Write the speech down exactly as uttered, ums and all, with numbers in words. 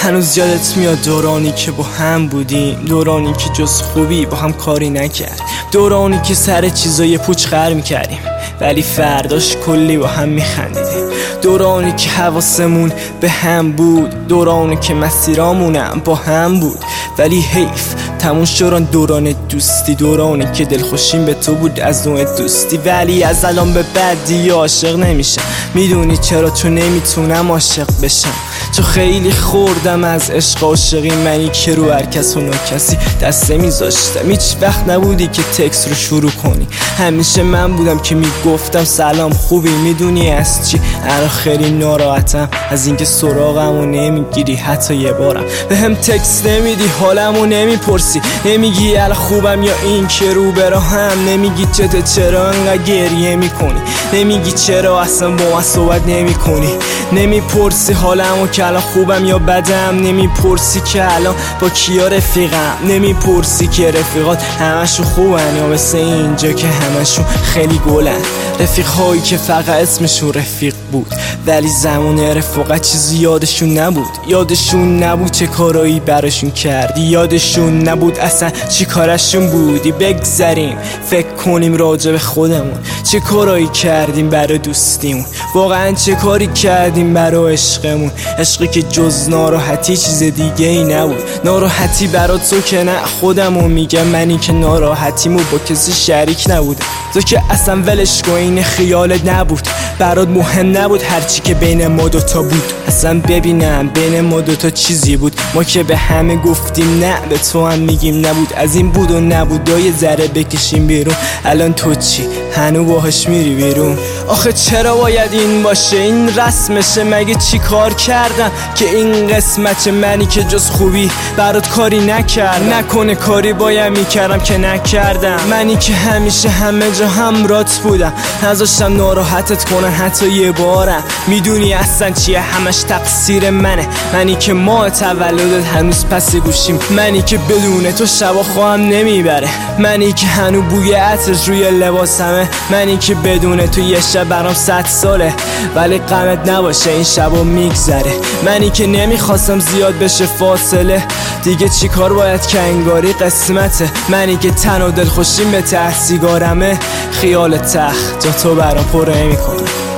هنوز یادت میاد دورانی که با هم بودیم، دورانی که جز خوبی با هم کاری نکرد، دورانی که سر چیزای پوچ خر میکردیم ولی فرداش کلی با هم میخندیدیم، دورانی که حواسمون به هم بود، دورانی که مسیرامونم با هم بود ولی حیف تموم شدن دوران دوستی، دورانی که دلخوشیم به تو بود از نوع دوستی. ولی از الان به بعد دیگه عاشق نمیشم، میدونی چرا؟ چون نمیتونم عاشق بشم، چون خیلی خوردم از عشق عاشقی، منی که رو هر کس و کسی دست نمیذاشتم. هیچ وقت نبودی که تکس رو شروع کنی، همیشه من بودم که میگفتم سلام خوبی. میدونی از چی الان خیلی ناراحتم؟ از اینکه سراغمو نمیگیری، حتی یه بارم به هم تکس نمیدی، حالمو نمیپرسی، نمیگی الان خوبم یا این که رو براهم، نمیگی چته چرا انقدر گریه میکنی، نمیگی چرا اصلا با من صحبت نمی کنی، نمیپرسی حالمو که الان خوبم یا بدم، نمیپرسی که الان با کیا رفیقم، نمیپرسی که رفیقات همشون خوبن یا مثل اینجا که همشون خیلی گلن، رفیقهایی که فقط اسمشون رفیق بود ولی زمان رفاقت چیزی یادشون نبود، یادشون نبود چه کارایی براشون کردی، یادشون نبود اصلا چی کارشون بودی. بگذریم فکر کنیم راجع به خودمون، چه کارایی کردیم برای دوستیمون، واقعا چه کاری کردیم برای عشقمون، عشقی که جز ناراحتی چیز دیگه ای نبود. ناراحتی برا تو که نه، خودمو میگم منی که ناراحتیمو با کسی شریک نبودم، تو که اصلا ولش کن این خیالت نبود، برات مهم نبود هرچی که بین ما دوتا بود، اصلا ببینم بین ما دوتا چیزی بود، ما که به همه گفتیم نه، به تو هم میگیم نبود، از این بود و نبود یه ذره بکشیم بیرون. الان تو چی؟ هنو باهاش میری بیرون؟ آخه چرا باید این باشه؟ این رسمشه؟ مگه چی کار کردم که این قسمت منی که جز خوبی برات کاری نکرد؟ نکنه کاری باید میکردم که نکردم، منی که همیشه همه جا همرات بودم، نذاشتم ناراحتت کنن حتی یه بارم. میدونی اصلا چیه؟ همش تقصیر منه، منی که ماه تولدت هنوز پس گوشیم، منی که بدون تو شبا خواهم نمیبره، منی که هنو بوی عطرش روی لباسمه، منی که بدون تو یه شب برام صد ساله ولی غمت نباشه این شبا میگذره، منی که نمیخواستم زیاد بشه فاصله، دیگه چی کار باید که انگاری قسمته، منی که تن و دل خوشیم به ته سیگارمه، خیال تخت جا تو برام پر نمیکنه.